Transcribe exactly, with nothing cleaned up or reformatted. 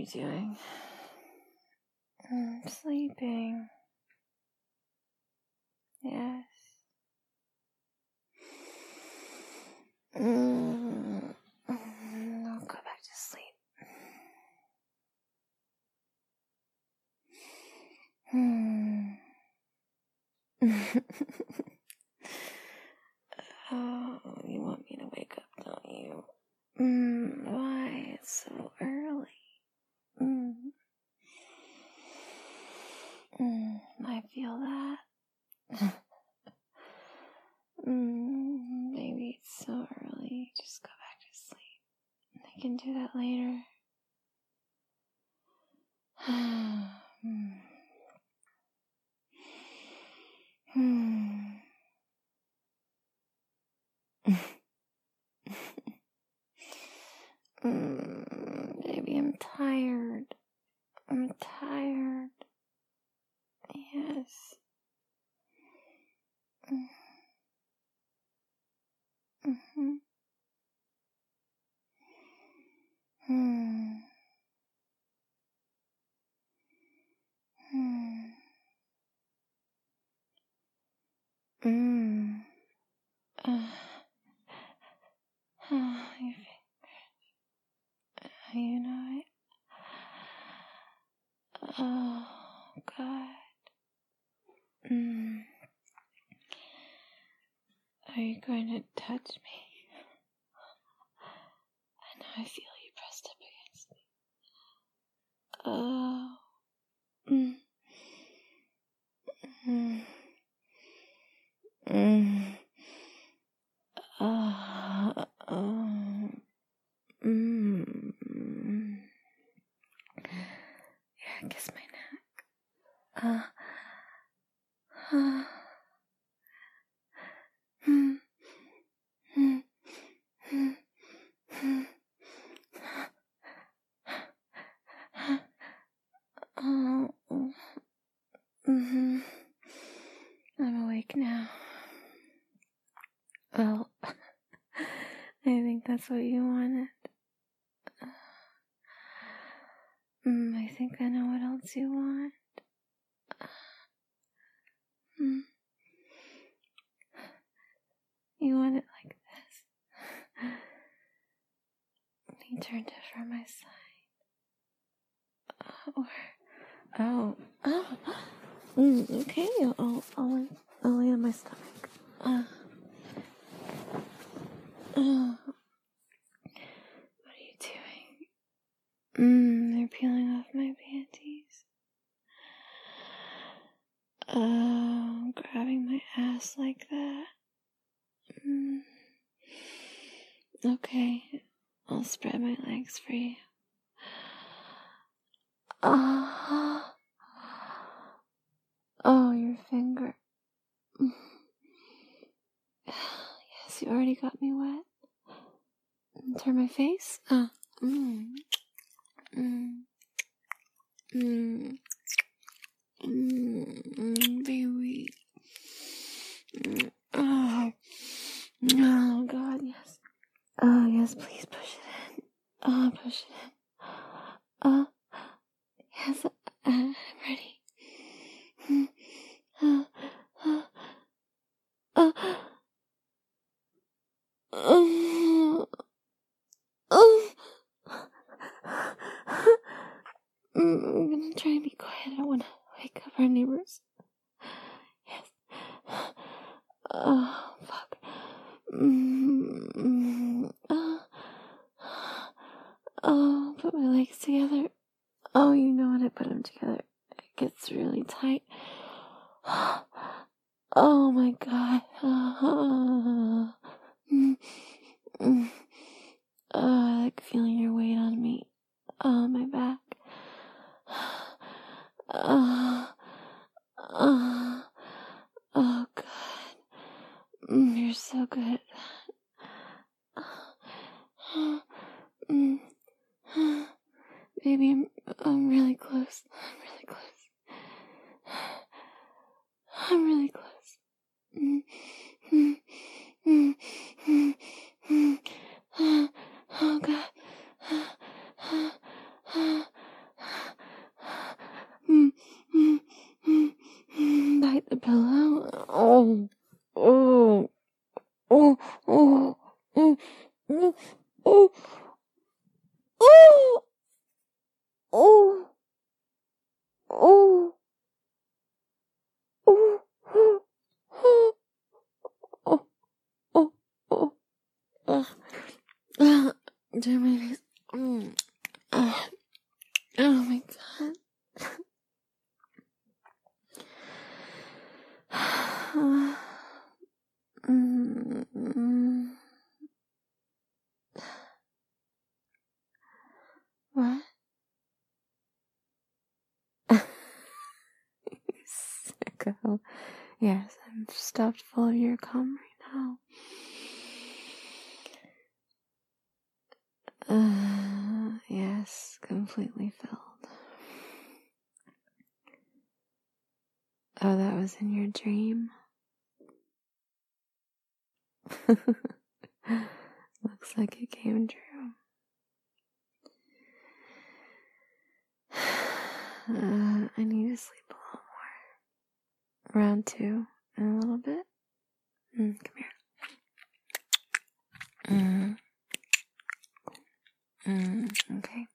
you doing? I'm sleeping. Yes. Mm. I'll go back to sleep. Hmm. Oh, you want me to wake up, don't you? Mm, why? It's so early. Mm. Mm, I feel that. mm, maybe it's so early. Just go back to sleep. I can do that later. Hmm. mm, baby, I'm tired. I'm tired. Yes. Mm-hmm. Hmm. Hmm. Mm. Uh, uh, your finger. You know it. Oh, God. Mm. Are you going to touch me? I know I feel you pressed up against me. Oh. Mm. Mm. Mm. Uh, um. Mm. Yeah, kiss my neck. Uh. Uh. Mm. Mm. Mm. Mm. Oh. Mm-hmm. I'm awake now. Well, I think that's what you wanted. Mm, I think I know what else you want. Mm. You want it like this. You turned over my side. Or, oh, oh. Mm, okay, I'll, I'll, lay, I'll lay on my stomach. Uh, uh, what are you doing? Mm, they're peeling off my panties. Oh, grabbing my ass like that. Mm. Okay, I'll spread my legs for you. Ah. Oh, your finger. Yes, you already got me wet. Turn my face. Oh. Mm. Mm. Mm. Mm. Baby. Mm. Oh. Oh, God, yes. Oh, yes, please push it in. Oh, push it in. Oh, yes, uh, I'm ready. Mm. Oh, oh, oh. Oh. Oh. Mm, I'm gonna try to be quiet. I don't want to wake up our neighbors. Yes. Oh, fuck. Mm, oh, oh, put my legs together. Oh, you know when I put them together, it gets really tight. Oh my God. Oh, mm, mm. Oh, I like feeling your weight on me. Oh, my back. Oh, oh, oh, God. Mm, you're so good. Mm. Baby, I'm, I'm really close. I'm really close. I'm really close. Mm. Mm. Mm. Mm. Mm. Oh, God. Oh, oh, oh, oh, oh, oh, oh, oh, oh, oh, oh, turn my face. Mm. Oh, oh my god. Mm. What? Sicko. Yes, I'm stuffed full of your cum right now. Uh, yes, completely filled. Oh, that was in your dream? Looks like it came true. Uh, I need to sleep a little more. Round two in a little bit. Mm, come here. Mm. Mm, okay.